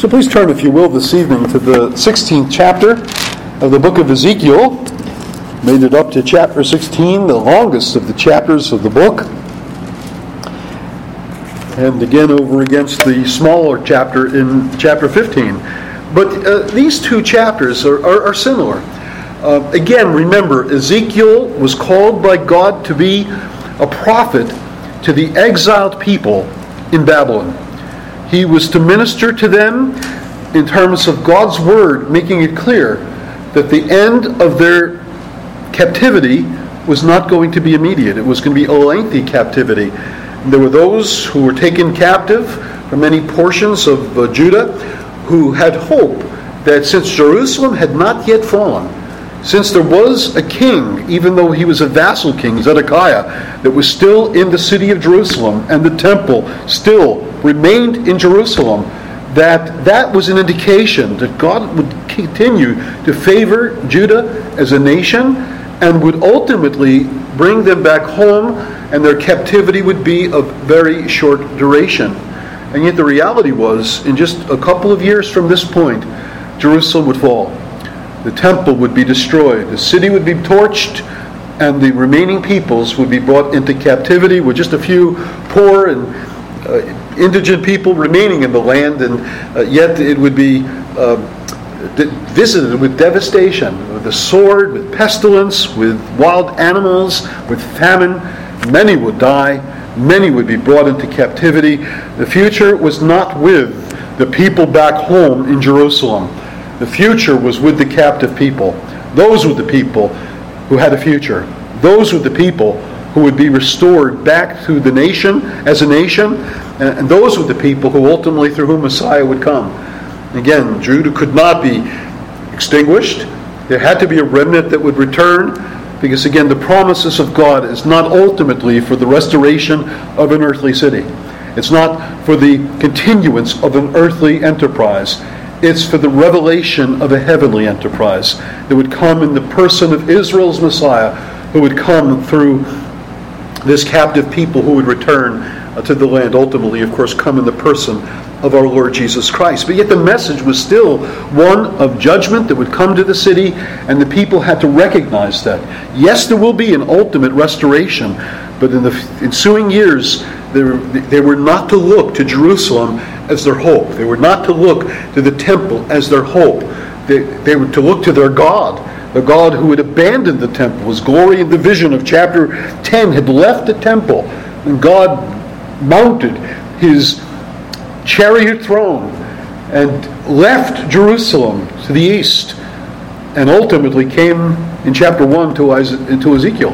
So please turn, if you will, this evening to the 16th chapter of the book of Ezekiel. Made it up to chapter 16, the longest of the chapters of the book. And again over against the smaller chapter in chapter 15. But these two chapters are similar. Again, remember, Ezekiel was called by God to be a prophet to the exiled people in Babylon. He was to minister to them in terms of God's word, making it clear that the end of their captivity was not going to be immediate. It was going to be a lengthy captivity. There were those who were taken captive from many portions of Judah who had hope that since Jerusalem had not yet fallen, since there was a king, even though he was a vassal king, Zedekiah, that was still in the city of Jerusalem, and the temple still remained in Jerusalem, that was an indication that God would continue to favor Judah as a nation and would ultimately bring them back home, and their captivity would be of very short duration. And yet the reality was, in just a couple of years from this point, Jerusalem would fall. The temple would be destroyed. The city would be torched, and the remaining peoples would be brought into captivity with just a few poor and indigent people remaining in the land, and yet it would be visited with devastation, with the sword, with pestilence, with wild animals, with famine. Many would die. Many would be brought into captivity. The future was not with the people back home in Jerusalem. The future was with the captive people. Those were the people who had a future. Those were the people who would be restored back to the nation as a nation. And those were the people who ultimately, through whom Messiah would come. Again, Judah could not be extinguished. There had to be a remnant that would return. Because again, the promises of God is not ultimately for the restoration of an earthly city. It's not for the continuance of an earthly enterprise. It's for the revelation of a heavenly enterprise that would come in the person of Israel's Messiah, who would come through this captive people who would return to the land. Ultimately, of course, come in the person of our Lord Jesus Christ. But yet the message was still one of judgment that would come to the city, and the people had to recognize that. Yes, there will be an ultimate restoration, but in the ensuing years, they were not to look to Jerusalem as their hope. They were not to look to the temple as their hope. They were to look to their God, the God who had abandoned the temple. His glory in the vision of chapter 10 had left the temple, and God mounted his chariot throne and left Jerusalem to the east, and ultimately came in chapter 1 to Ezekiel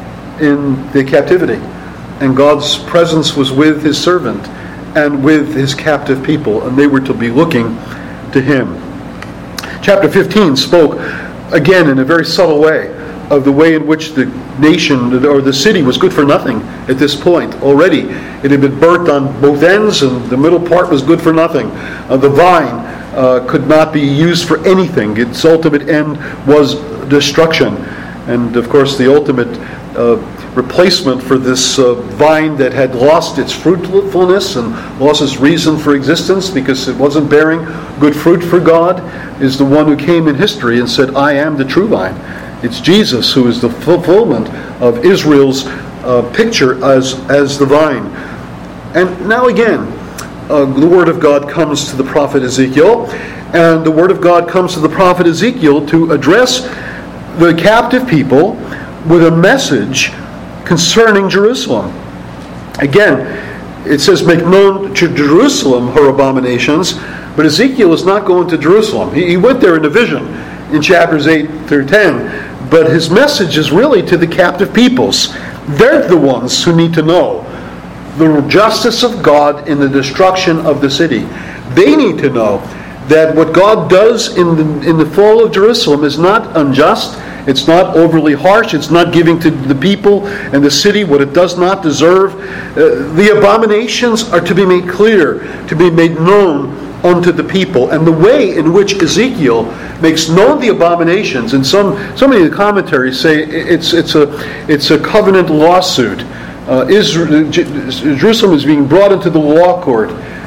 in the captivity. And God's presence was with his servant and with his captive people, and they were to be looking to him. Chapter 15 spoke, again in a very subtle way, of the way in which the nation or the city was good for nothing at this point. Already it had been burnt on both ends, and the middle part was good for nothing. The vine could not be used for anything. Its ultimate end was destruction. And of course the ultimate replacement for this vine that had lost its fruitfulness and lost its reason for existence because it wasn't bearing good fruit for God is the one who came in history and said, "I am the true vine." It's Jesus who is the fulfillment of Israel's picture as the vine. And now again, the Word of God comes to the prophet Ezekiel, and the Word of God comes to the prophet Ezekiel to address the captive people with a message concerning Jerusalem. Again, it says, "Make known to Jerusalem her abominations," but Ezekiel is not going to Jerusalem. He went there in a vision in chapters 8 through 10, but his message is really to the captive peoples. They're the ones who need to know the justice of God in the destruction of the city. They need to know that what God does in the fall of Jerusalem is not unjust. It's not overly harsh. It's not giving to the people and the city what it does not deserve. The abominations are to be made clear, to be made known unto the people. And the way in which Ezekiel makes known the abominations, and so many of the commentaries say it's a covenant lawsuit. Jerusalem is being brought into the law court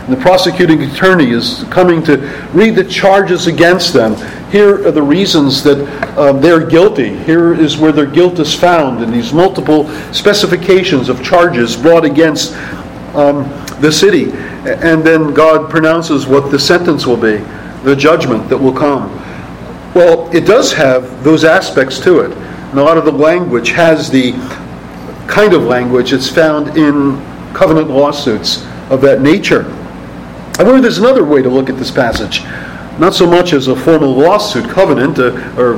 and the prosecuting attorney is coming to read the charges against them. Here are the reasons that they're guilty. Here is where their guilt is found in these multiple specifications of charges brought against the city. And then God pronounces what the sentence will be, the judgment that will come. Well, it does have those aspects to it. And a lot of the language has the kind of language that's found in covenant lawsuits of that nature. However, there's another way to look at this passage. Not so much as a formal lawsuit covenant, a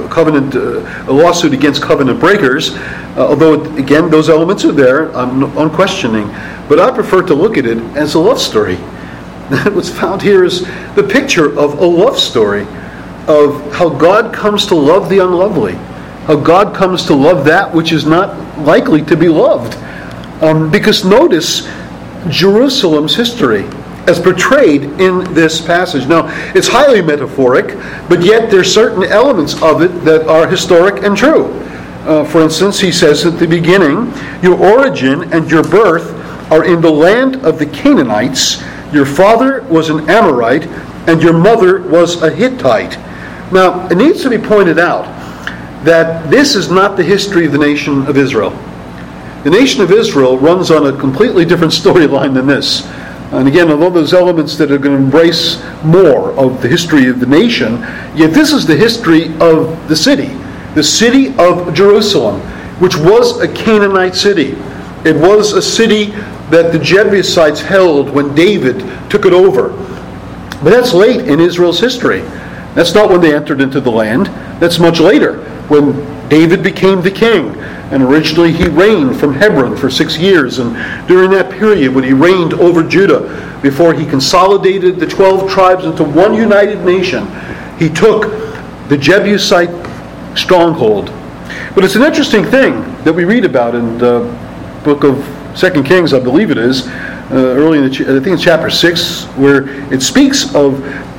lawsuit against covenant breakers, although, again, those elements are there, I'm unquestioning. But I prefer to look at it as a love story. What's found here is the picture of a love story of how God comes to love the unlovely, how God comes to love that which is not likely to be loved. Because notice Jerusalem's history as portrayed in this passage. Now, it's highly metaphoric, but yet there's certain elements of it that are historic and true. For instance, he says at the beginning, your origin and your birth are in the land of the Canaanites. Your father was an Amorite, and your mother was a Hittite. Now, it needs to be pointed out that this is not the history of the nation of Israel. The nation of Israel runs on a completely different storyline than this. And again, although there's elements that are going to embrace more of the history of the nation, yet this is the history of the city of Jerusalem, which was a Canaanite city. It was a city that the Jebusites held when David took it over. But that's late in Israel's history. That's not when they entered into the land. That's much later, when David became the king. And originally he reigned from Hebron for 6 years. And during that period when he reigned over Judah, before he consolidated the 12 tribes into one united nation, he took the Jebusite stronghold. But it's an interesting thing that we read about in the book of 2 Kings, I believe it is, early in I think it's chapter 6, where it speaks of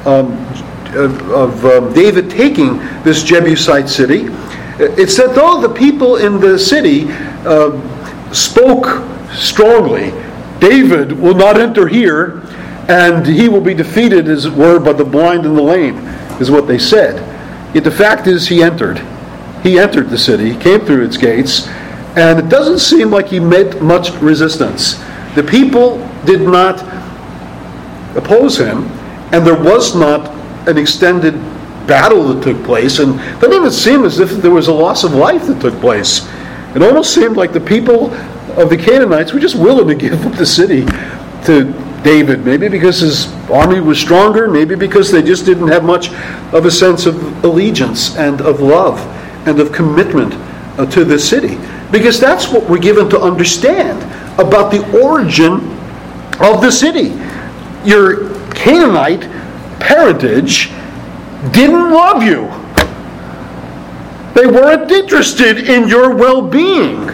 David taking this Jebusite city. It's that though the people in the city spoke strongly, David will not enter here, and he will be defeated, as it were, by the blind and the lame, is what they said. Yet the fact is he entered. He entered the city, he came through its gates, and it doesn't seem like he met much resistance. The people did not oppose him, and there was not an extended battle that took place, and it doesn't even seem as if there was a loss of life that took place. It almost seemed like the people of the Canaanites were just willing to give up the city to David, maybe because his army was stronger, maybe because they just didn't have much of a sense of allegiance and of love and of commitment to the city. Because that's what we're given to understand about the origin of the city. Your Canaanite parentage didn't love you. They weren't interested in your well-being.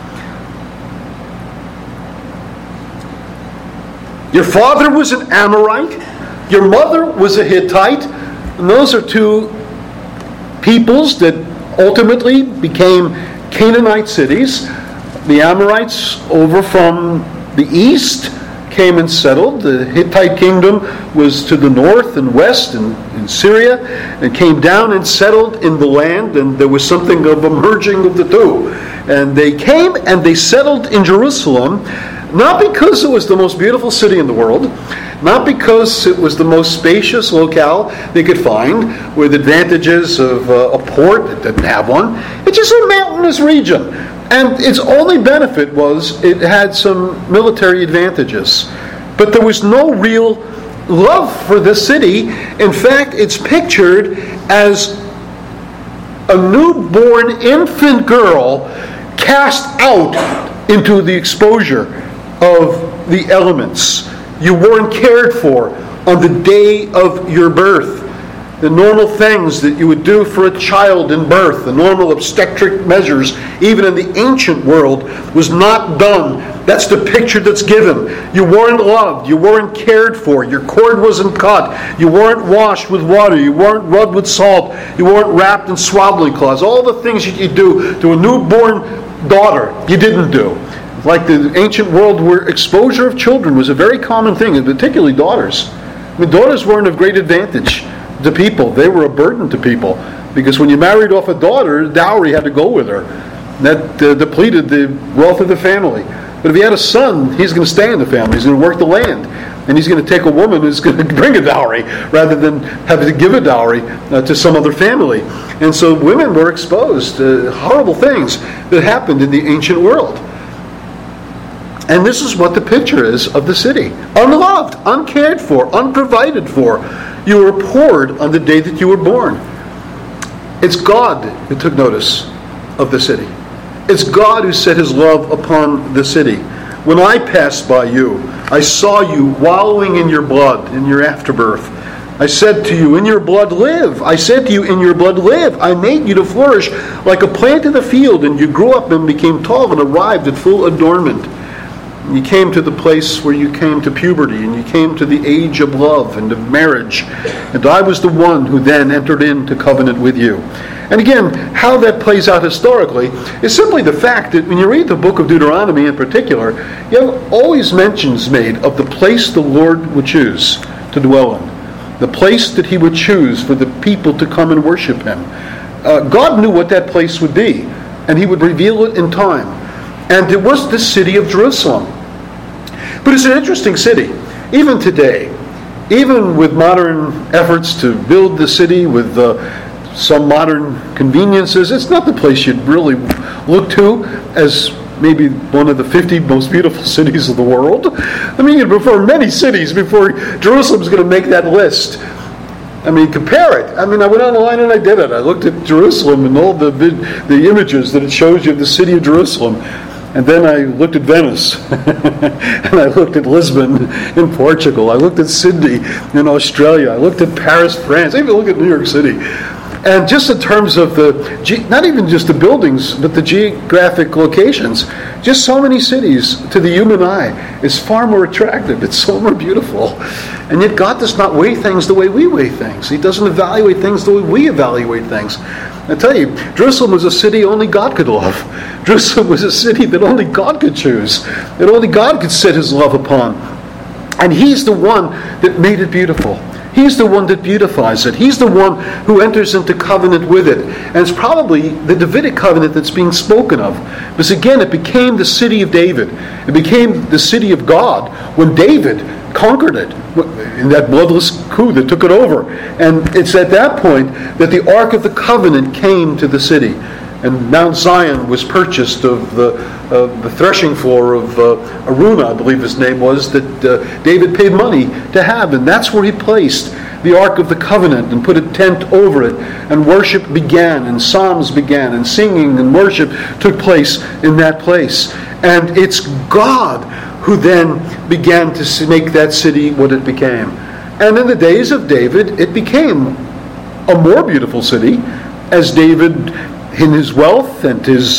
Your father was an Amorite. Your mother was a Hittite. And those are two peoples that ultimately became Canaanite cities. The Amorites over from the east came and settled. The Hittite kingdom was to the north and west in Syria, and came down and settled in the land, and there was something of a merging of the two. And they came and they settled in Jerusalem, not because it was the most beautiful city in the world, not because it was the most spacious locale they could find, with advantages of a port that didn't have one. It's just a mountainous region. And its only benefit was it had some military advantages. But there was no real love for the city. In fact, it's pictured as a newborn infant girl cast out into the exposure of the elements. You weren't cared for on the day of your birth. The normal things that you would do for a child in birth, the normal obstetric measures, even in the ancient world, was not done. That's the picture that's given. You weren't loved. You weren't cared for. Your cord wasn't cut. You weren't washed with water. You weren't rubbed with salt. You weren't wrapped in swaddling cloths. All the things that you do to a newborn daughter, you didn't do. like the ancient world where exposure of children was a very common thing, and particularly daughters. I mean, daughters weren't of great advantage to people. They were a burden to people, because when you married off a daughter, dowry had to go with her. That depleted the wealth of the family. But if he had a son, he's going to stay in the family. He's going to work the land. And he's going to take a woman who's going to bring a dowry rather than having to give a dowry to some other family. And so women were exposed to horrible things that happened in the ancient world. And this is what the picture is of the city. Unloved, uncared for, unprovided for. You were poured on the day that you were born. It's God who took notice of the city. It's God who set his love upon the city. When I passed by you, I saw you wallowing in your blood, in your afterbirth. I said to you, in your blood live. I said to you, in your blood live. I made you to flourish like a plant in the field, and you grew up and became tall and arrived at full adornment. You came to the place where you came to puberty, and you came to the age of love and of marriage. And I was the one who then entered into covenant with you. And again, how that plays out historically is simply the fact that when you read the book of Deuteronomy in particular, you have always mentions made of the place the Lord would choose to dwell in. The place that he would choose for the people to come and worship him. God knew what that place would be, and he would reveal it in time. And it was the city of Jerusalem. But it's an interesting city, even today. Even with modern efforts to build the city with some modern conveniences, it's not the place you'd really look to as maybe one of the 50 most beautiful cities of the world. I mean, you'd prefer many cities before Jerusalem's going to make that list. I mean, compare it. I mean, I went online and I did it. I looked at Jerusalem and all the images that it shows you of the city of Jerusalem. And then I looked at Venice, and I looked at Lisbon in Portugal. I looked at Sydney in Australia. I looked at Paris, France. I even looked at New York City. And just in terms of not even just the buildings, but the geographic locations, just so many cities to the human eye is far more attractive. It's so more beautiful. And yet God does not weigh things the way we weigh things. He doesn't evaluate things the way we evaluate things. I tell you, Jerusalem was a city only God could love. Jerusalem was a city that only God could choose, that only God could set his love upon. And he's the one that made it beautiful. He's the one that beautifies it. He's the one who enters into covenant with it. And it's probably the Davidic covenant that's being spoken of. Because again, it became the city of David. It became the city of God when David conquered it in that bloodless coup that took it over. And it's at that point that the Ark of the Covenant came to the city. And Mount Zion was purchased of the threshing floor of Aruna, I believe his name was, that David paid money to have. And that's where he placed the Ark of the Covenant and put a tent over it. And worship began, and psalms began, and singing and worship took place in that place. And it's God who then began to make that city what it became. And in the days of David, it became a more beautiful city as David, in his wealth, and his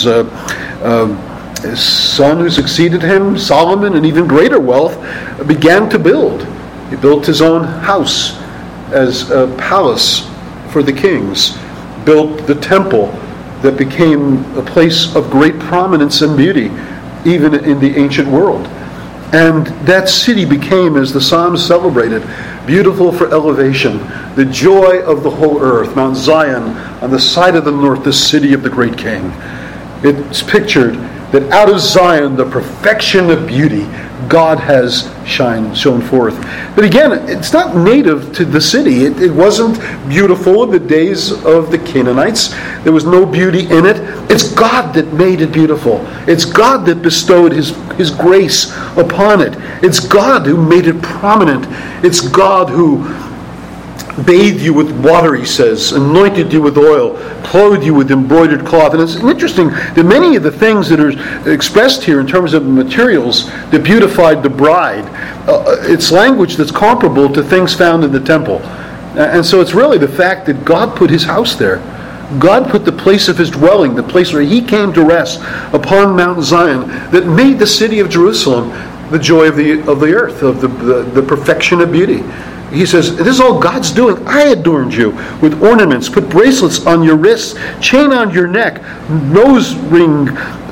son who succeeded him, Solomon, and even greater wealth, began to build. He built his own house as a palace for the kings, built the temple that became a place of great prominence and beauty, even in the ancient world. And that city became, as the Psalms celebrated, beautiful for elevation, the joy of the whole earth, Mount Zion, on the side of the north, the city of the great king. It's pictured that out of Zion, the perfection of beauty, God has shown forth. But again, it's not native to the city. It wasn't beautiful in the days of the Canaanites. There was no beauty in it. It's God that made it beautiful. It's God that bestowed His grace upon it. It's God who made it prominent. It's God who bathed you with water, he says, anointed you with oil, clothed you with embroidered cloth. And it's interesting that many of the things that are expressed here in terms of materials that beautified the bride, it's language that's comparable to things found in the temple. And so it's really the fact that God put his house there. God put the place of his dwelling, the place where he came to rest upon Mount Zion, that made the city of Jerusalem the joy of the earth, of the perfection of beauty. He says, this is all God's doing. I adorned you with ornaments, put bracelets on your wrists, chain on your neck, nose ring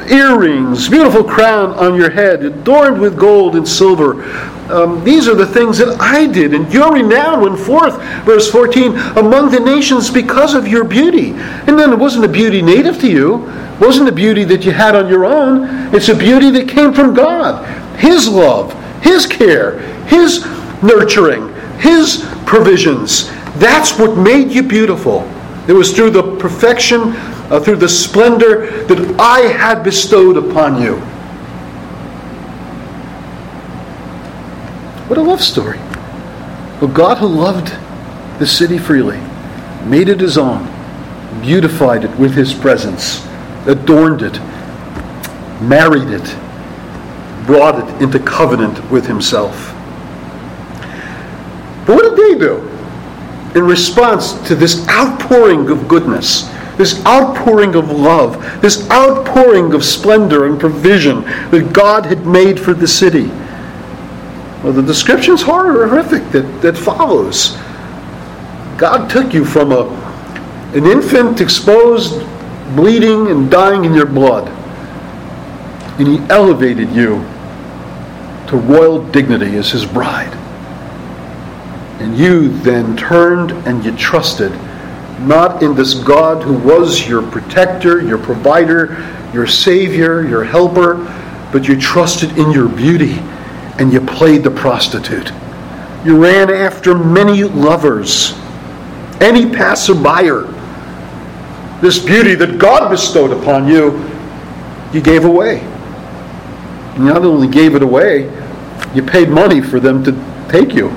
earrings, beautiful crown on your head, adorned with gold and silver. These are the things that I did, and your renown went forth, verse 14, among the nations because of your beauty. And then it wasn't a beauty native to you. It wasn't a beauty that you had on your own. It's a beauty that came from God. His love, His care, His nurturing, His provisions. That's what made you beautiful. It was through the perfection, through the splendor that I had bestowed upon you. What a love story. A God who loved the city freely, made it His own, beautified it with His presence, adorned it, married it, brought it into covenant with Himself. But what did they do in response to this outpouring of goodness, this outpouring of love, this outpouring of splendor and provision that God had made for the city? Well, the description's horrific that follows. God took you from an infant exposed, bleeding and dying in your blood, and He elevated you to royal dignity as His bride. And you then turned and you trusted not in this God who was your protector, your provider, your savior, your helper, but you trusted in your beauty, and you played the prostitute. You ran after many lovers, any passerby. This beauty that God bestowed upon you, you gave away. You not only gave it away, you paid money for them to take you.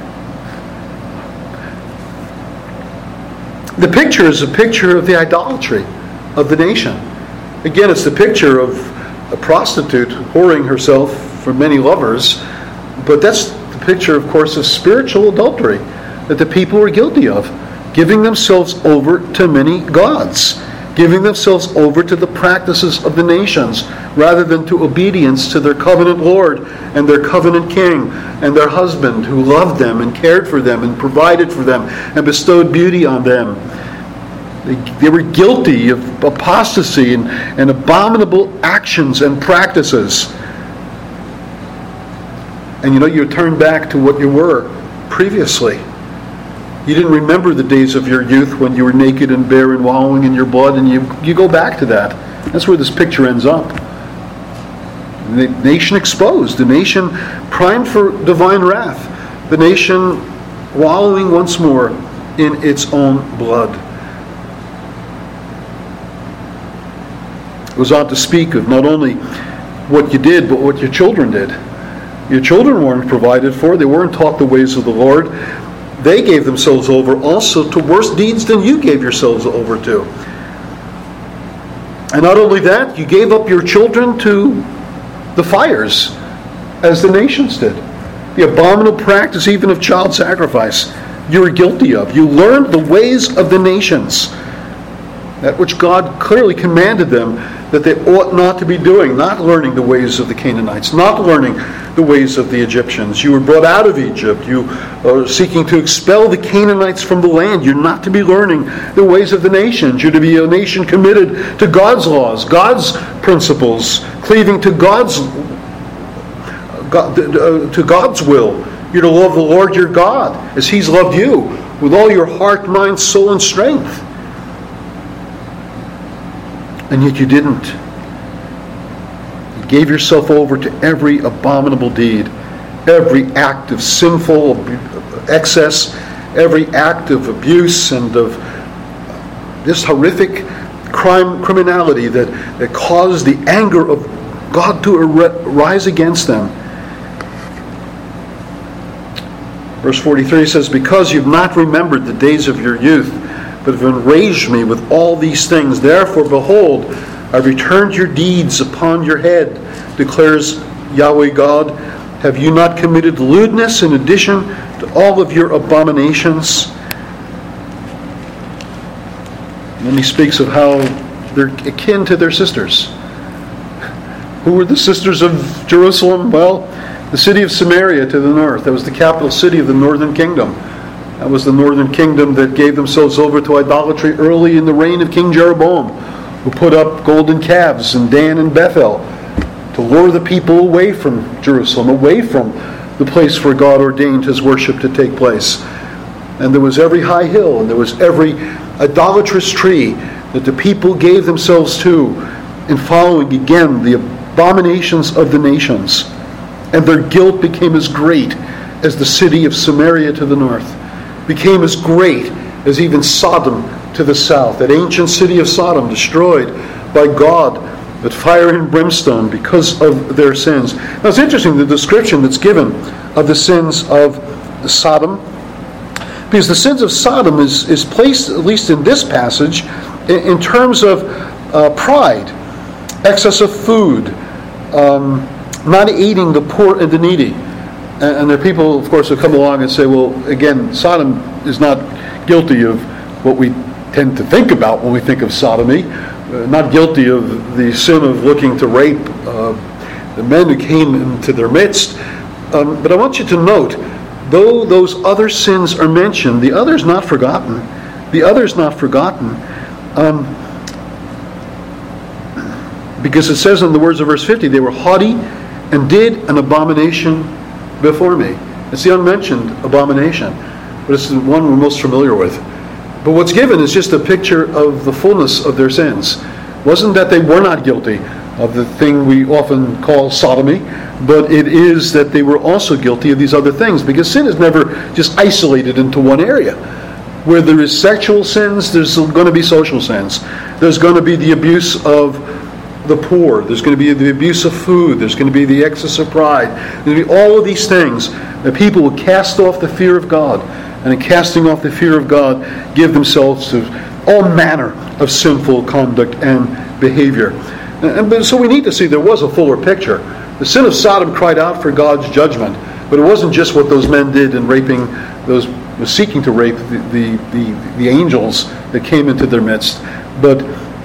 The picture is a picture of the idolatry of the nation. Again, it's the picture of a prostitute whoring herself for many lovers, but that's the picture, of course, of spiritual adultery that the people were guilty of, giving themselves over to many gods, giving themselves over to the practices of the nations, rather than to obedience to their covenant Lord and their covenant King and their husband who loved them and cared for them and provided for them and bestowed beauty on them. They were guilty of apostasy and abominable actions and practices. And you turn back to what you were previously. You didn't remember the days of your youth when you were naked and bare and wallowing in your blood, and you go back to that. That's where this picture ends up. The nation exposed, the nation primed for divine wrath, the nation wallowing once more in its own blood. It goes on to speak of not only what you did, but what your children did. Your children weren't provided for. They weren't taught the ways of the Lord. They gave themselves over also to worse deeds than you gave yourselves over to. And not only that, you gave up your children to the fires, as the nations did. The abominable practice even of child sacrifice you were guilty of. You learned the ways of the nations, that which God clearly commanded them that they ought not to be doing, not learning the ways of the Canaanites, not learning the ways of the Egyptians. You were brought out of Egypt. You are seeking to expel the Canaanites from the land. You're not to be learning the ways of the nations. You're to be a nation committed to God's laws, God's principles, cleaving to God's will. You're to love the Lord your God as He's loved you with all your heart, mind, soul, and strength. And yet you didn't. You gave yourself over to every abominable deed, every act of sinful excess, every act of abuse and of this horrific criminality that caused the anger of God to rise against them. Verse 43 says, because you've not remembered the days of your youth, but have enraged me with all these things. Therefore, behold, I've returned your deeds upon your head, declares Yahweh God. Have you not committed lewdness in addition to all of your abominations? And then he speaks of how they're akin to their sisters. Who were the sisters of Jerusalem? Well, the city of Samaria to the north. That was the capital city of the northern kingdom. That was the northern kingdom that gave themselves over to idolatry early in the reign of King Jeroboam, who put up golden calves in Dan and Bethel to lure the people away from Jerusalem, away from the place where God ordained his worship to take place. And there was every high hill, and there was every idolatrous tree that the people gave themselves to in following again the abominations of the nations. And their guilt became as great as the city of Samaria to the north, became as great as even Sodom to the south, that ancient city of Sodom destroyed by God with fire and brimstone because of their sins. Now it's interesting the description that's given of the sins of Sodom, because the sins of Sodom is placed, at least in this passage, in terms of pride, excess of food, not aiding the poor and the needy. And there are people, of course, who come along and say, well, again, Sodom is not guilty of what we tend to think about when we think of sodomy, not guilty of the sin of looking to rape the men who came into their midst. But I want you to note, though those other sins are mentioned, the other is not forgotten. The other is not forgotten. Because it says in the words of verse 50, they were haughty and did an abomination before me. It's the unmentioned abomination, but it's the one we're most familiar with. But what's given is just a picture of the fullness of their sins. It wasn't that they were not guilty of the thing we often call sodomy, but it is that they were also guilty of these other things, because sin is never just isolated into one area. Where there is sexual sins, there's going to be social sins. There's going to be the abuse of the poor. There's going to be the abuse of food. There's going to be the excess of pride. There's going to be all of these things that people will cast off the fear of God. And in casting off the fear of God, give themselves to all manner of sinful conduct and behavior. And so we need to see there was a fuller picture. The sin of Sodom cried out for God's judgment, but it wasn't just what those men did in raping those, seeking to rape the angels that came into their midst, but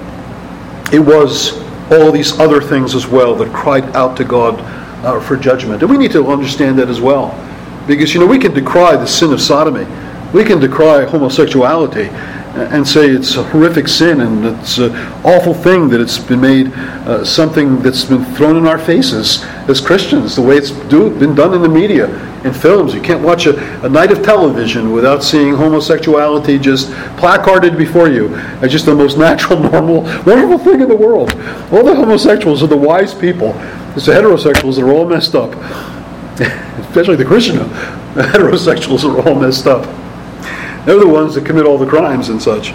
it was all these other things as well that cried out to God for judgment. And we need to understand that as well. Because, we can decry the sin of sodomy. We can decry homosexuality and say it's a horrific sin and it's an awful thing that it's been made something that's been thrown in our faces as Christians, the way it's been done in the media, in films. You can't watch a night of television without seeing homosexuality just placarded before you as just the most natural, normal, wonderful thing in the world. All the homosexuals are the wise people. It's the heterosexuals that are all messed up. Especially the Christian heterosexuals are all messed up. They're the ones that commit all the crimes and such.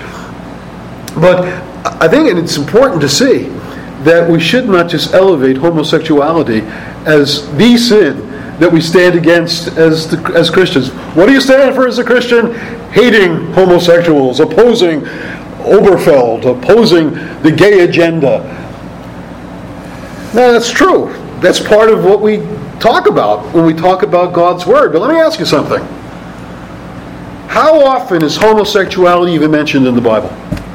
But I think it's important to see that we should not just elevate homosexuality as the sin that we stand against as Christians. What do you stand for as a Christian? Hating homosexuals, opposing Oberfeld, opposing the gay agenda. Now that's true. That's part of what we talk about when we talk about God's Word. But let me ask you something. How often is homosexuality even mentioned in the Bible?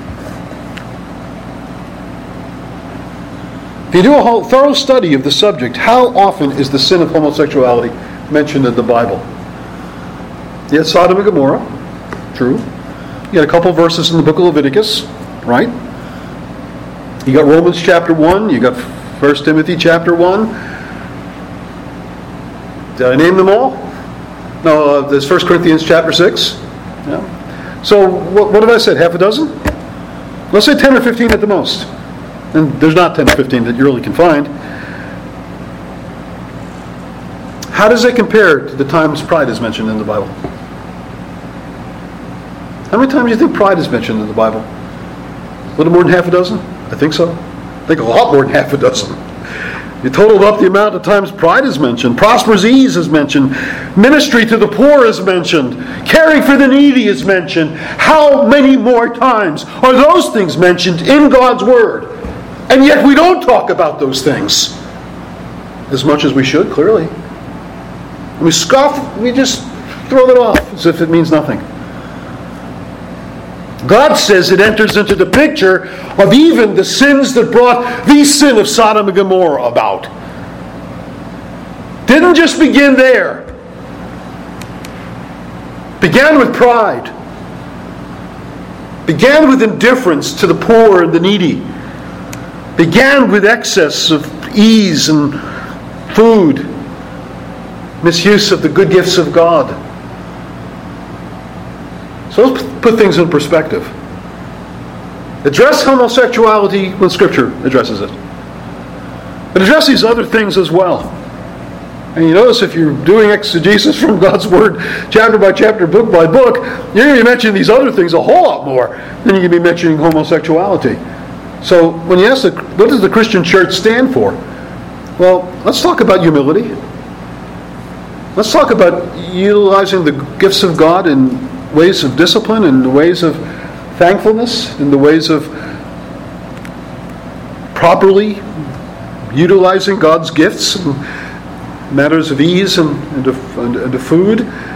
If you do a whole thorough study of the subject, how often is the sin of homosexuality mentioned in the Bible? You had Sodom and Gomorrah, true. You got a couple verses in the book of Leviticus, right? You got Romans chapter 1, you got 1 Timothy chapter 1. Did I name them all? No, there's 1 Corinthians chapter 6. Yeah. So what have I said? Half a dozen? Let's say 10 or 15 at the most. And there's not 10 or 15 that you really can find. How does it compare to the times pride is mentioned in the Bible? How many times do you think pride is mentioned in the Bible? A little more than half a dozen? I think so. I think a lot more than half a dozen. You totaled up the amount of times pride is mentioned. Prosperous ease is mentioned. Ministry to the poor is mentioned. Caring for the needy is mentioned. How many more times are those things mentioned in God's Word? And yet we don't talk about those things as much as we should, clearly. We scoff, we just throw it off as if it means nothing. God says it enters into the picture of even the sins that brought the sin of Sodom and Gomorrah about. Didn't just begin there. Began with pride. Began with indifference to the poor and the needy. began with excess of ease and food, misuse of the good gifts of God. So let's put things in perspective. Address homosexuality when Scripture addresses it. But address these other things as well. And you notice if you're doing exegesis from God's Word, chapter by chapter, book by book, you're going to be mentioning these other things a whole lot more than you're going to be mentioning homosexuality. So when you ask, what does the Christian church stand for? Well, let's talk about humility. Let's talk about utilizing the gifts of God in ways of discipline, in the ways of thankfulness, in the ways of properly utilizing God's gifts in matters of ease and of food.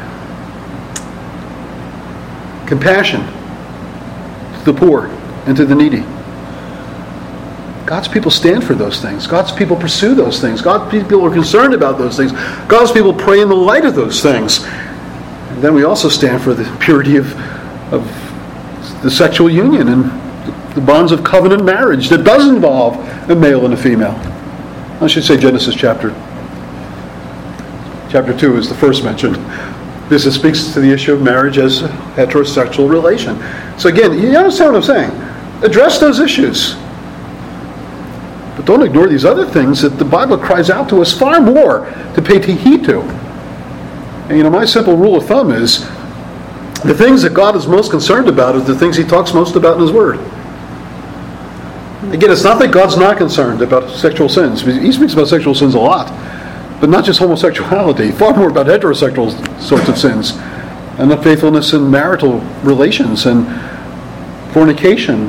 Compassion to the poor and to the needy. God's people stand for those things. God's people pursue those things. God's people are concerned about those things. God's people pray in the light of those things. And then we also stand for the purity of the sexual union and the bonds of covenant marriage that does involve a male and a female. I should say Genesis chapter 2 is the first mention. This speaks to the issue of marriage as a heterosexual relation. So again, you understand what I'm saying? Address those issues. But don't ignore these other things that the Bible cries out to us far more to pay heed to. And my simple rule of thumb is the things that God is most concerned about are the things He talks most about in His Word. Again, it's not that God's not concerned about sexual sins. He speaks about sexual sins a lot. But not just homosexuality, far more about heterosexual sorts of sins. And unfaithfulness in marital relations and fornication.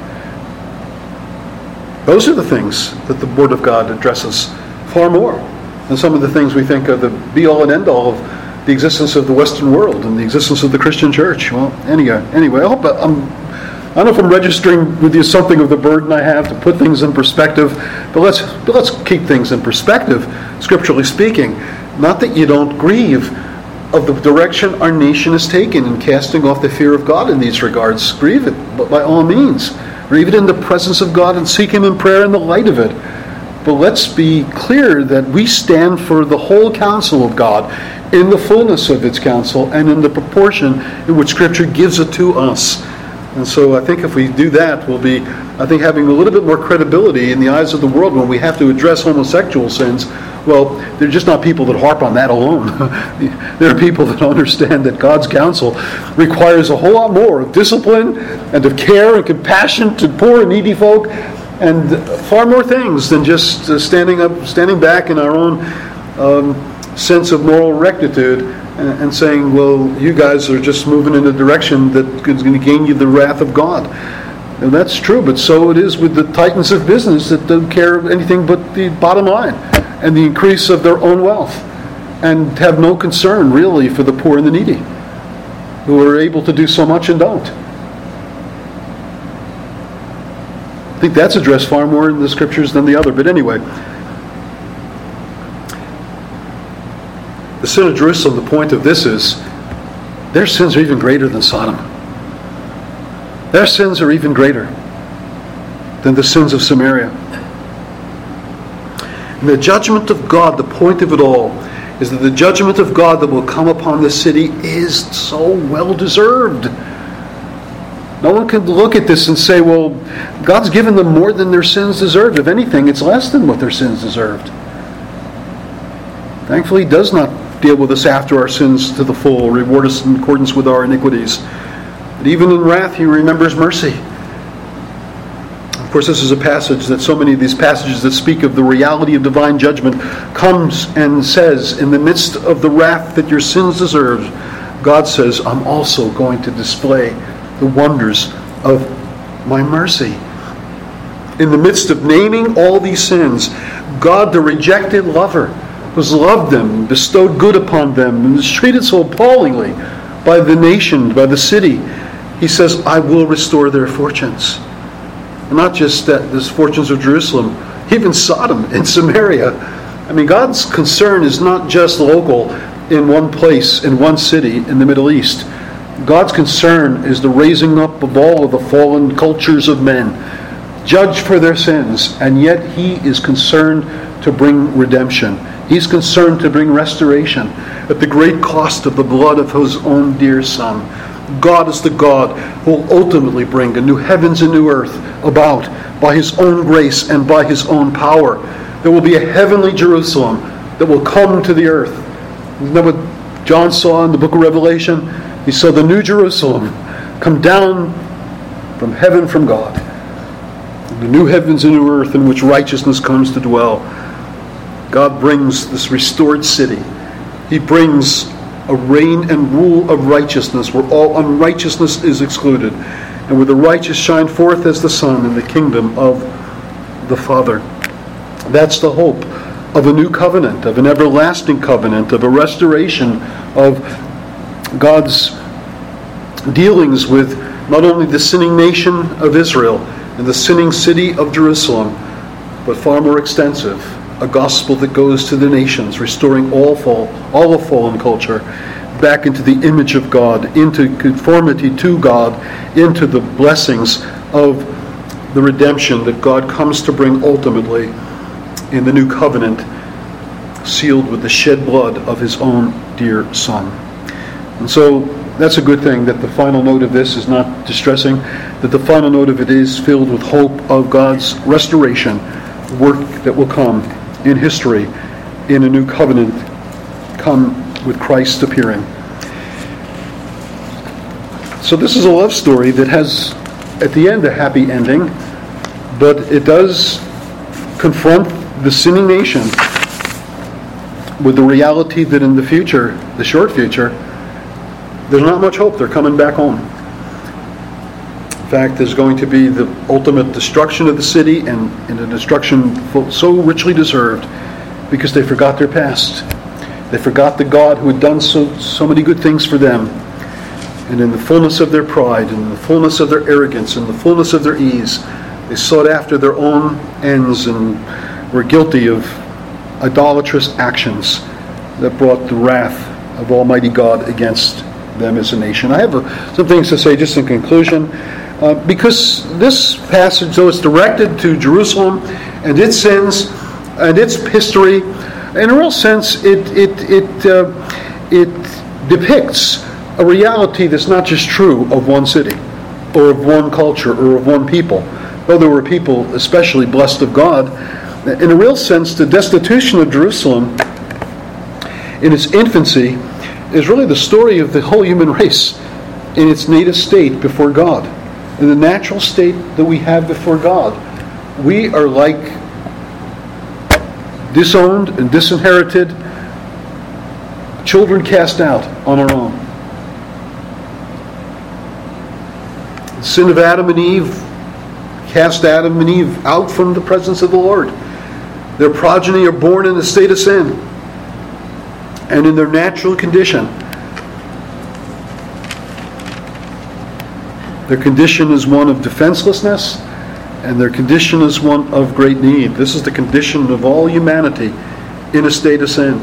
Those are the things that the Word of God addresses far more than some of the things we think of the be-all and end-all of the existence of the Western world and the existence of the Christian church. Well, anyway, I hope I don't know if I'm registering with you something of the burden I have to put things in perspective, but let's keep things in perspective, scripturally speaking. Not that you don't grieve of the direction our nation has taken in casting off the fear of God in these regards. Grieve it, but by all means. Grieve it in the presence of God and seek Him in prayer in the light of it. But let's be clear that we stand for the whole counsel of God in the fullness of its counsel and in the proportion in which Scripture gives it to us. And so I think if we do that, we'll be, having a little bit more credibility in the eyes of the world when we have to address homosexual sins. Well, they're just not people that harp on that alone. There are people that understand that God's counsel requires a whole lot more of discipline and of care and compassion to poor and needy folk, and far more things than just standing back in our own sense of moral rectitude and saying, well, you guys are just moving in a direction that is going to gain you the wrath of God. And that's true, but so it is with the titans of business that don't care of anything but the bottom line and the increase of their own wealth, and have no concern really for the poor and the needy, who are able to do so much and don't. I think that's addressed far more in the Scriptures than the other. But anyway, the sin of Jerusalem, the point of this is, their sins are even greater than Sodom. Their sins are even greater than the sins of Samaria. And the judgment of God, the point of it all, is that the judgment of God that will come upon the city is so well deserved. No one can look at this and say, well, God's given them more than their sins deserved. If anything, it's less than what their sins deserved. Thankfully, He does not deal with us after our sins to the full, reward us in accordance with our iniquities. But even in wrath, He remembers mercy. Of course, this is a passage that so many of these passages that speak of the reality of divine judgment comes and says, in the midst of the wrath that your sins deserve, God says, I'm also going to display the wonders of my mercy. In the midst of naming all these sins, God, the rejected lover, who's loved them, bestowed good upon them, and is treated so appallingly by the nation, by the city, He says, I will restore their fortunes. And not just that, the fortunes of Jerusalem, even Sodom and Samaria. I mean, God's concern is not just local in one place, in one city in the Middle East. God's concern is the raising up of all of the fallen cultures of men judged for their sins, and yet he is concerned to bring redemption. He's concerned to bring restoration at the great cost of the blood of his own dear Son. God is the God who will ultimately bring a new heavens and new earth about by his own grace and by his own power. There will be a heavenly Jerusalem that will come to the earth. Isn't that what John saw in the book of Revelation? He saw the new Jerusalem come down from heaven from God. The new heavens and new earth in which righteousness comes to dwell. God brings this restored city. He brings a reign and rule of righteousness where all unrighteousness is excluded and where the righteous shine forth as the sun in the kingdom of the Father. That's the hope of a new covenant, of an everlasting covenant, of a restoration of God's dealings with not only the sinning nation of Israel and the sinning city of Jerusalem, but far more extensive, a gospel that goes to the nations, restoring all of fallen culture back into the image of God, into conformity to God, into the blessings of the redemption that God comes to bring ultimately in the new covenant, sealed with the shed blood of his own dear Son. And so that's a good thing, that the final note of this is not distressing, that the final note of it is filled with hope of God's restoration, work that will come in history, in a new covenant, come with Christ appearing. So this is a love story that has, at the end, a happy ending, but it does confront the sinning nation with the reality that in the future, the short future, there's not much hope. They're coming back home. In fact, there's going to be the ultimate destruction of the city, and a destruction so richly deserved because they forgot their past. They forgot the God who had done so many good things for them. And in the fullness of their pride, and in the fullness of their arrogance, and the fullness of their ease, they sought after their own ends and were guilty of idolatrous actions that brought the wrath of Almighty God against them as a nation. I have some things to say just in conclusion. Because this passage, though it's directed to Jerusalem and its sins and its history, in a real sense, it depicts a reality that's not just true of one city or of one culture or of one people. Though there were people especially blessed of God, in a real sense, the destitution of Jerusalem in its infancy is really the story of the whole human race in its native state before God. In the natural state that we have before God, we are like disowned and disinherited children cast out on our own. The sin of Adam and Eve cast Adam and Eve out from the presence of the Lord. Their progeny are born in a state of sin and in their natural condition. Their condition is one of defenselessness, and their condition is one of great need. This is the condition of all humanity in a state of sin.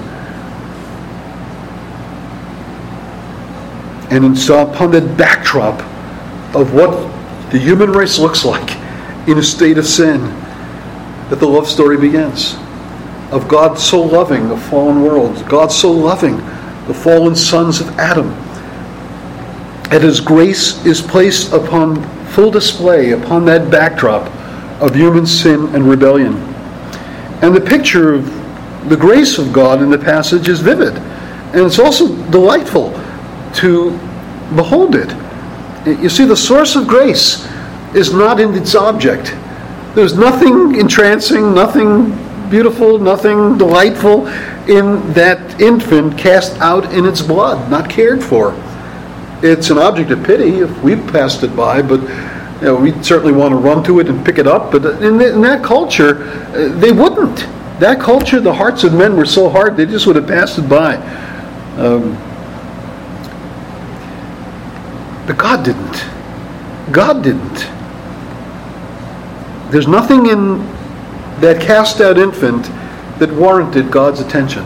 And so upon that backdrop of what the human race looks like in a state of sin, that the love story begins. Of God so loving the fallen world, God so loving the fallen sons of Adam, and his grace is placed upon full display upon that backdrop of human sin and rebellion. And the picture of the grace of God in the passage is vivid. And it's also delightful to behold it. You see, the source of grace is not in its object. There's nothing entrancing, nothing beautiful, nothing delightful in that infant cast out in its blood, not cared for. It's an object of pity if we passed it by, but we certainly want to run to it and pick it up. But in that culture, they wouldn't. That culture, the hearts of men were so hard, they just would have passed it by. But God didn't. God didn't. There's nothing in that cast out infant that warranted God's attention.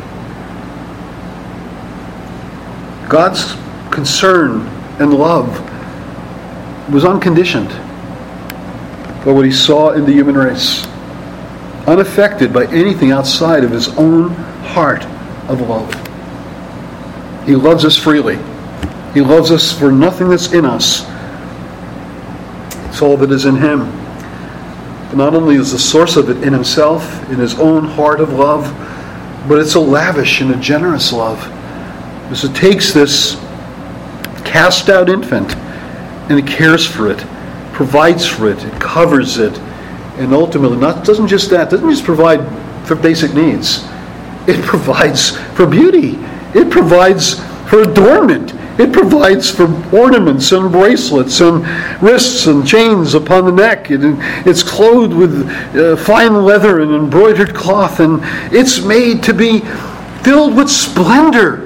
God's concern and love was unconditioned. by what he saw in the human race, unaffected by anything outside of his own heart of love. He loves us freely. He loves us for nothing that's in us. It's all that is in him. But not only is the source of it in himself, in his own heart of love, but it's a lavish and a generous love. Because it takes this cast out infant and it cares for it, provides for it, it covers it, and ultimately doesn't just provide for basic needs. It provides for beauty. It provides for adornment. It provides for ornaments and bracelets and wrists and chains upon the neck. It's clothed with fine leather and embroidered cloth, and it's made to be filled with splendor.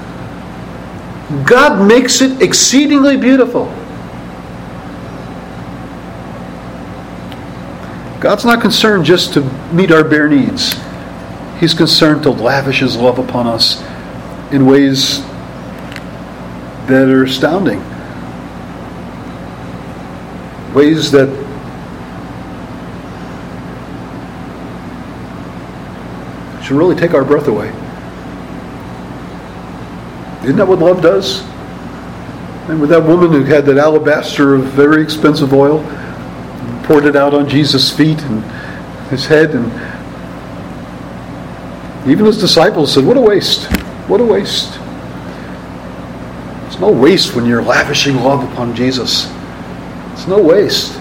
God makes it exceedingly beautiful. God's not concerned just to meet our bare needs. He's concerned to lavish his love upon us in ways that are astounding. Ways that should really take our breath away. Isn't that what love does? And with that woman who had that alabaster of very expensive oil, poured it out on Jesus' feet and his head, and even his disciples said, "What a waste! What a waste!" It's no waste when you're lavishing love upon Jesus. It's no waste.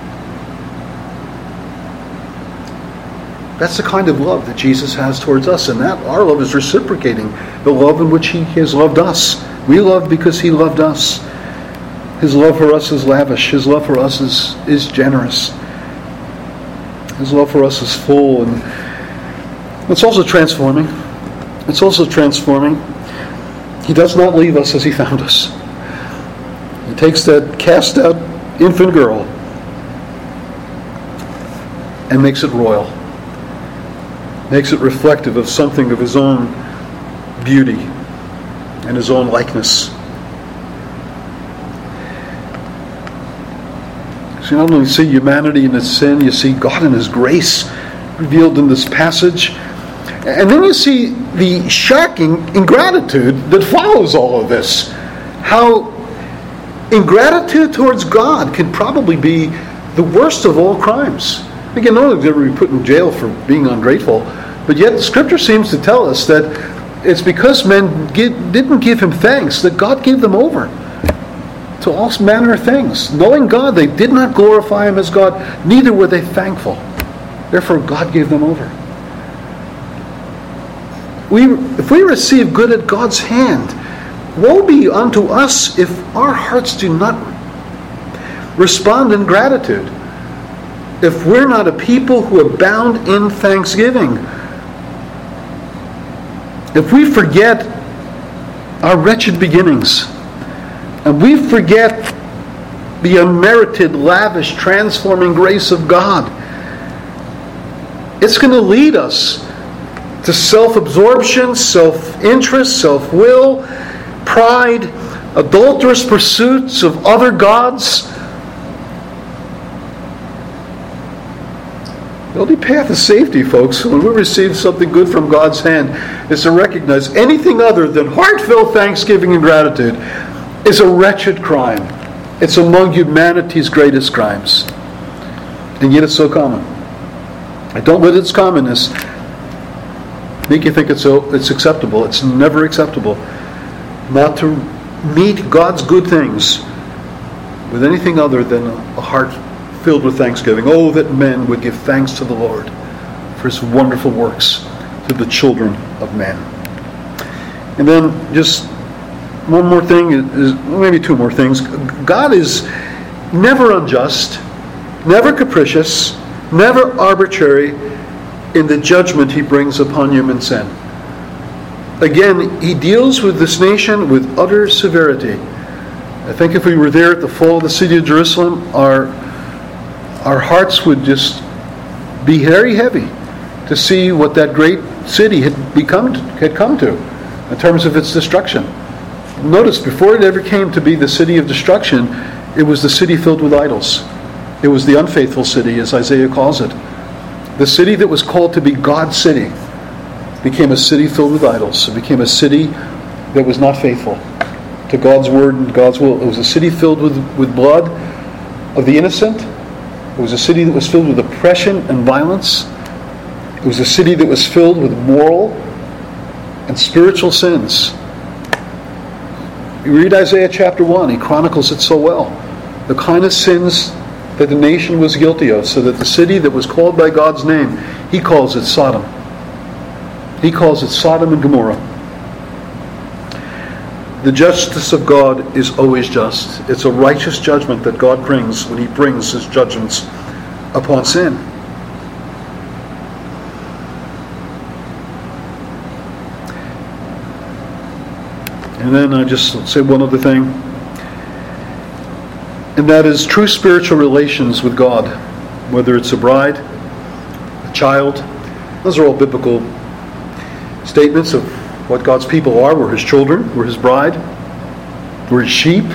That's the kind of love that Jesus has towards us, and that our love is reciprocating the love in which he has loved us. We love because he loved us. His love for us is lavish. His love for us is generous. His love for us is full, and it's also transforming. It's also transforming. He does not leave us as he found us. He takes that cast out infant girl and makes it royal. Makes it reflective of something of his own beauty and his own likeness. So you not only see humanity in its sin, you see God in his grace revealed in this passage. And then you see the shocking ingratitude that follows all of this. How ingratitude towards God can probably be the worst of all crimes. Again, no one's ever been put in jail for being ungrateful, but yet the Scripture seems to tell us that it's because men didn't give him thanks that God gave them over to all manner of things. Knowing God, they did not glorify him as God, neither were they thankful. Therefore, God gave them over. If we receive good at God's hand, woe be unto us if our hearts do not respond in gratitude. If we're not a people who abound in thanksgiving. If we forget our wretched beginnings, and we forget the unmerited, lavish, transforming grace of God, it's going to lead us to self-absorption, self-interest, self-will, pride, adulterous pursuits of other gods. The only path of safety, folks, when we receive something good from God's hand, is to recognize anything other than heartfelt thanksgiving and gratitude is a wretched crime. It's among humanity's greatest crimes. And yet it's so common. And don't let its commonness make you think it's acceptable. It's never acceptable not to meet God's good things with anything other than a heart filled with thanksgiving. Oh, that men would give thanks to the Lord for his wonderful works to the children of men. And then just one more thing, maybe two more things. God is never unjust, never capricious, never arbitrary in the judgment he brings upon human sin. Again, he deals with this nation with utter severity. I think if we were there at the fall of the city of Jerusalem, our hearts would just be very heavy to see what that great city had come to in terms of its destruction. Notice, before it ever came to be the city of destruction, it was the city filled with idols. It was the unfaithful city, as Isaiah calls it. The city that was called to be God's city became a city filled with idols. It became a city that was not faithful to God's word and God's will. It was a city filled with blood of the innocent. It was a city that was filled with oppression and violence. It was a city that was filled with moral and spiritual sins. You read Isaiah chapter 1, he chronicles it so well. The kind of sins that the nation was guilty of, so that the city that was called by God's name, he calls it Sodom. He calls it Sodom and Gomorrah. The justice of God is always just. It's a righteous judgment that God brings when he brings his judgments upon sin. And then I just say one other thing. And that is true spiritual relations with God. Whether it's a bride, a child. Those are all biblical statements of what God's people are. We're his children. We're his bride. We're his sheep.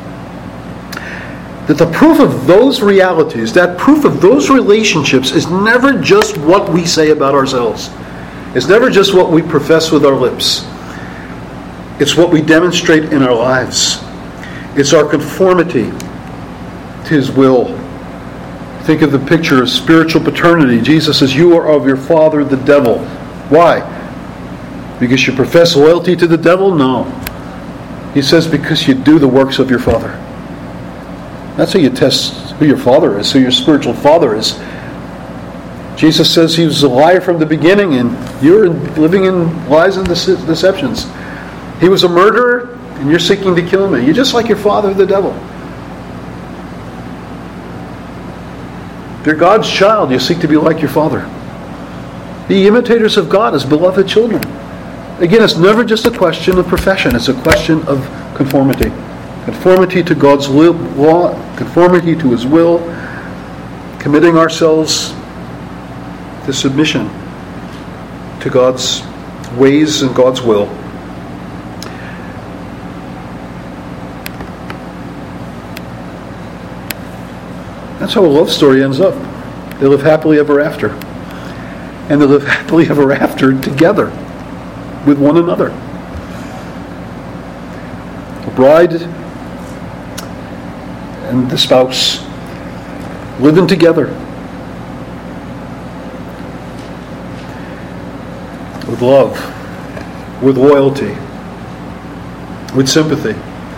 That the proof of those realities, that proof of those relationships is never just what we say about ourselves. It's never just what we profess with our lips. It's what we demonstrate in our lives. It's our conformity to his will. Think of the picture of spiritual paternity. Jesus says, you are of your father the devil. Why? Because you profess loyalty to the devil? No. He says because you do the works of your father. That's how you test who your father is, who your spiritual father is. Jesus says he was a liar from the beginning, and you're living in lies and deceptions. He was a murderer, and you're seeking to kill me. You're just like your father, the devil. If you're God's child, you seek to be like your father. Be imitators of God as beloved children. Again, it's never just a question of profession. It's a question of conformity. Conformity to God's law, conformity to his will, committing ourselves to submission to God's ways and God's will. That's how a love story ends up. They live happily ever after. And they live happily ever after together with one another. The bride and the spouse living together with love, with loyalty, with sympathy,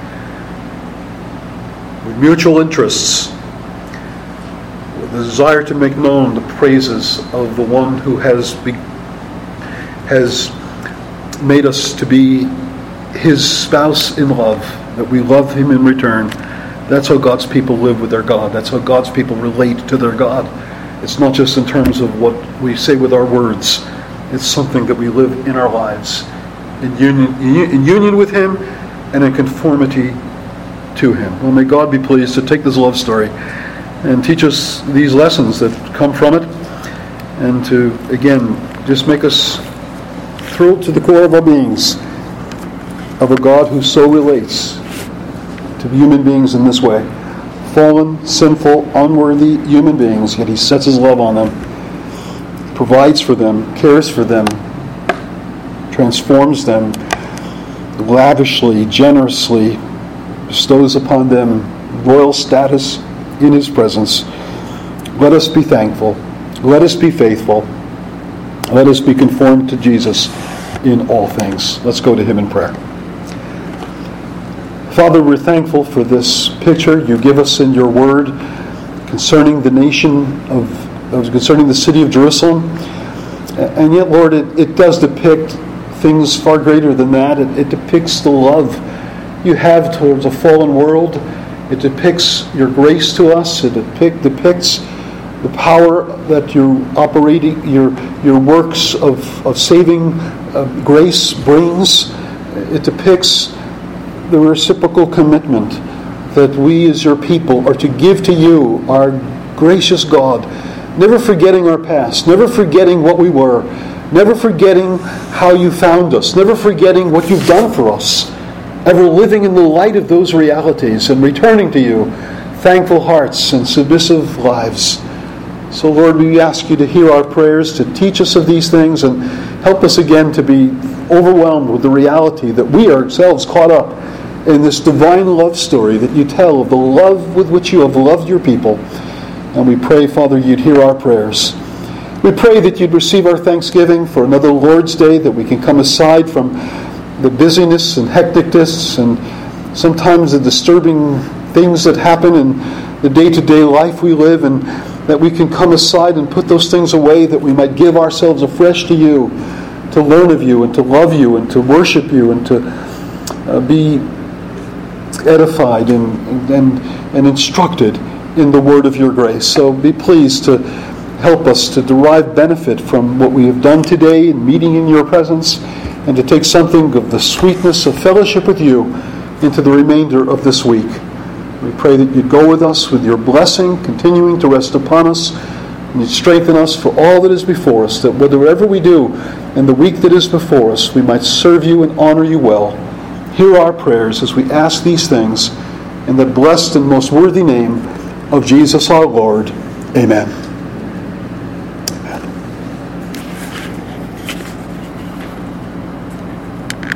with mutual interests, with the desire to make known the praises of the one who has made us to be his spouse in love, that we love him in return. That's how God's people live with their God. That's how God's people relate to their God. It's not just in terms of what we say with our words. It's something that we live in our lives, in union with him and in conformity to him. Well, may God be pleased to take this love story and teach us these lessons that come from it, and to, again, just make us thrilled to the core of our beings of a God who so relates to human beings in this way. Fallen, sinful, unworthy human beings, yet he sets his love on them, provides for them, cares for them, transforms them lavishly, generously, bestows upon them royal status in his presence. Let us be thankful. Let us be faithful. Let us be conformed to Jesus in all things. Let's go to him in prayer. Father, we're thankful for this picture you give us in your word concerning the nation concerning the city of Jerusalem. And yet, Lord, it does depict things far greater than that. It depicts the love you have towards a fallen world. It depicts your grace to us. It depicts the power that you're operating, your works of saving grace brings. It depicts the reciprocal commitment that we as your people are to give to you, our gracious God, never forgetting our past, never forgetting what we were, never forgetting how you found us, never forgetting what you've done for us, ever living in the light of those realities and returning to you, thankful hearts and submissive lives. So, Lord, we ask you to hear our prayers, to teach us of these things, and help us again to be overwhelmed with the reality that we are ourselves caught up in this divine love story that you tell of the love with which you have loved your people. And we pray, Father, you'd hear our prayers. We pray that you'd receive our thanksgiving for another Lord's Day, that we can come aside from the busyness and hecticness and sometimes the disturbing things that happen in the day-to-day life we live, and that we can come aside and put those things away, that we might give ourselves afresh to you, to learn of you and to love you and to worship you and to be edified and instructed in the word of your grace. So be pleased to help us to derive benefit from what we have done today in meeting in your presence, and to take something of the sweetness of fellowship with you into the remainder of this week. We pray that you'd go with us with your blessing continuing to rest upon us, and you'd strengthen us for all that is before us, that whatever we do in the week that is before us, we might serve you and honor you well. Hear our prayers as we ask these things in the blessed and most worthy name of Jesus our Lord. Amen.